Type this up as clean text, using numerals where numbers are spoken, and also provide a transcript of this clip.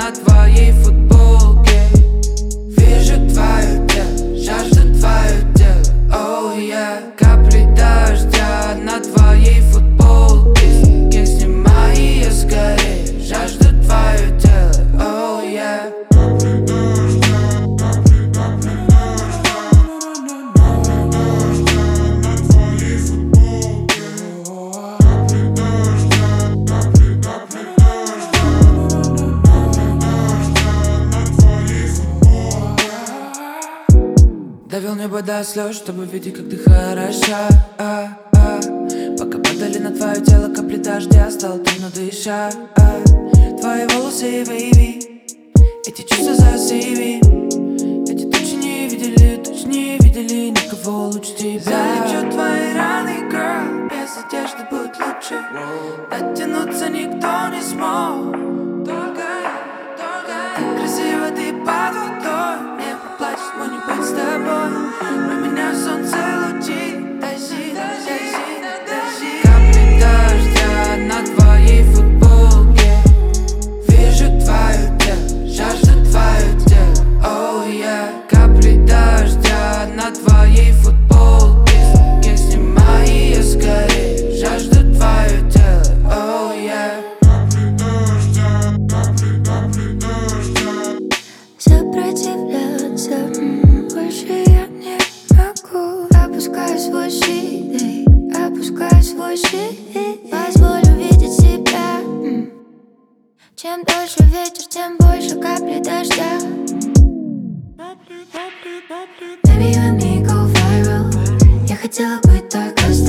на твоей футболке. Вижу твое тело, жажду твое тело, oh yeah. Капли дождя на твоей футболке. Снимай ее скорее, жажду твое тело, oh yeah. Довел небо до слез, чтобы видеть, как ты хороша. Пока падали на твое тело капли дождя, стало трудно дышать. Твои волосы, бэйби, эти чувства за CV. Эти точно не видели никого лучше тебя. Залечу твои раны, girl, без одежды будет лучше. Дотянуться никто не смог. Так красиво ты под водой, небо плачет, но не быть с тобой. Про меня солнце лучи, тащи. Капли дождя на твоей футболке. Вижу твое тело, жажду твое тело, oh yeah. Капли дождя на твоей футболке. Снимай ее скорее, жажду твое тело, oh yeah. Сопротивляться больше я не могу. Опускаю свой щит, опускаю свой щит. Позволю видеть себя. Чем дольше ветер, тем больше капли дождя. Baby, let me go viral. Я хотела быть только с